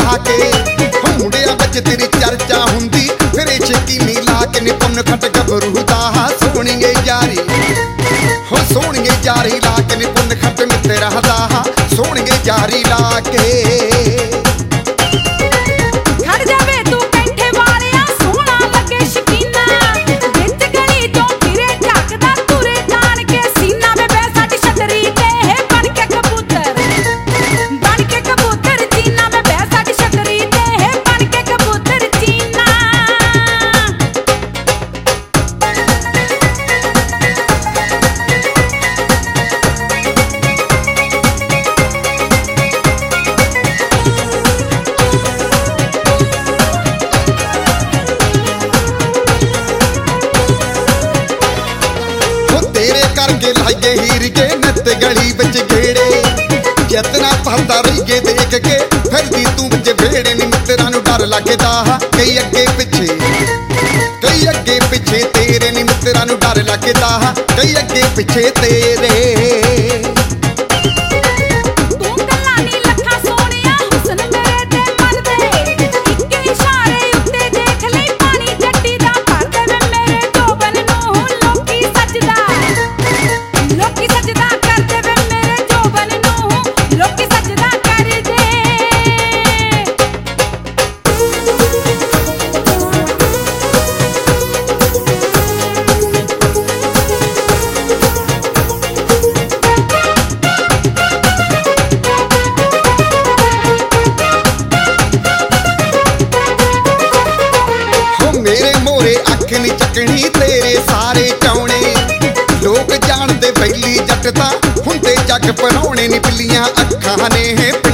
ਲਾ ਕੇ। ਮੁੰਡਿਆਂ ਵਿੱਚ ਤੇਰੀ ਚਰਚਾ ਹੁੰਦੀ ਫਿਰੇ ਸ਼ਕੀਨੀ ਲਾ ਕੇ ਨੀ ਪੁੰਨ ਖੱਟ ਗੱਭਰੂ ਦਾ ਸੋਹਣੀਏ ਯਾਰੀ ਹੋ ਸੋਹਣੀਏ ਯਾਰੀ ਲਾ ਕੇ ਨੀ ਪੁੰਨ ਖੱਟ ਮਿੱਤਰਾ ਦਾ ਸੋਹਣੀਏ ਯਾਰੀ ਲਾ ਕੇ। करके लाइए हीर के नत गली बच घेड़े जितना पलता रहीए देख के फिर दी तू बच भेड़े नी मित्रा नू डर लगदा कई अगे पिछे तेरे नी मित्रा नू डर लगदा कई अगे पिछे तेरे। चकनी तेरे सारे चौने लोग जानते पहली जट तां हुंदे जग पराउणे नी पिल्लियां अखां ने।